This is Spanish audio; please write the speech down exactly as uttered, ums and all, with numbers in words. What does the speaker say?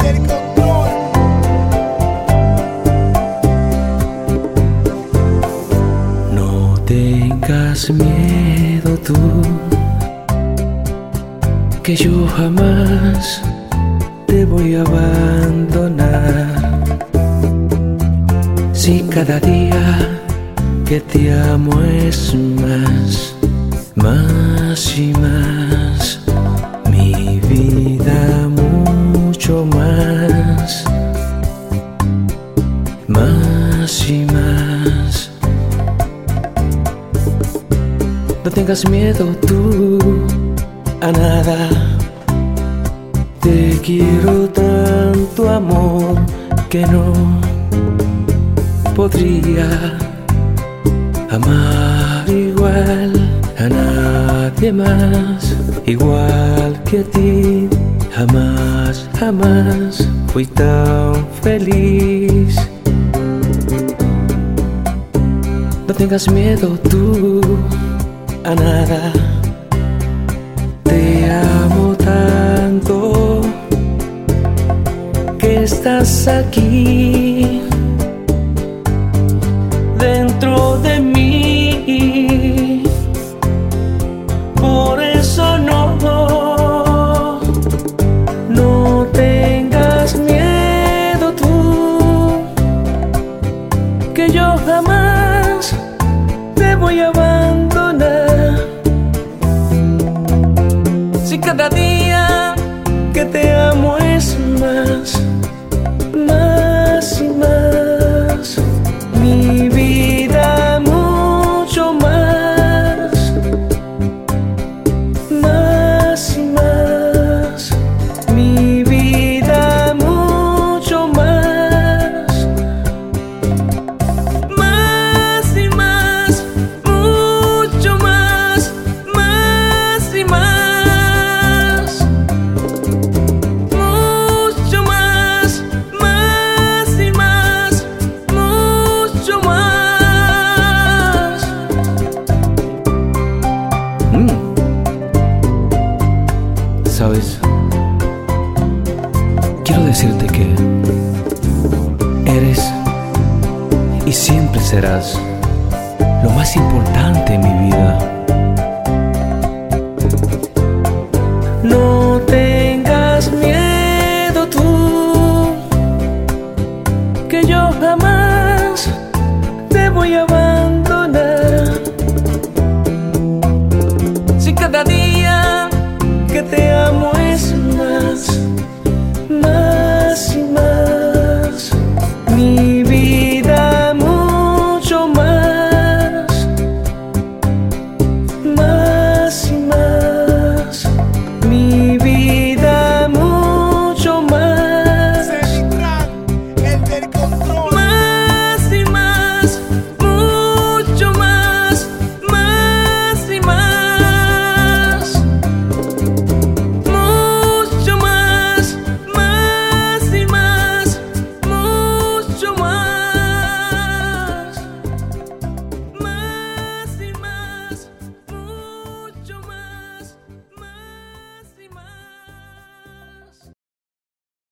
el control. No tengas miedo tú, que yo jamás te voy a abandonar. Si cada día que te amo es más, más y más, mi vida mucho más, más y más. No tengas miedo tú a nada, te quiero tanto amor que no podría amar igual a nadie más, igual que a ti. Jamás, jamás fui tan feliz. No tengas miedo tú a nada, te amo tanto que estás aquí dentro de mí. Por eso no, no tengas miedo tú, que yo jamás te voy a abandonar. Si cada día que te amo es más, más y más, mi vida mucho más, más y más, mi vida mucho más, más y más, mucho más, más y más, mucho más, más y más, mucho más. Mm. ¿Sabes? Quiero decirte que eres y siempre serás lo más importante en mi vida.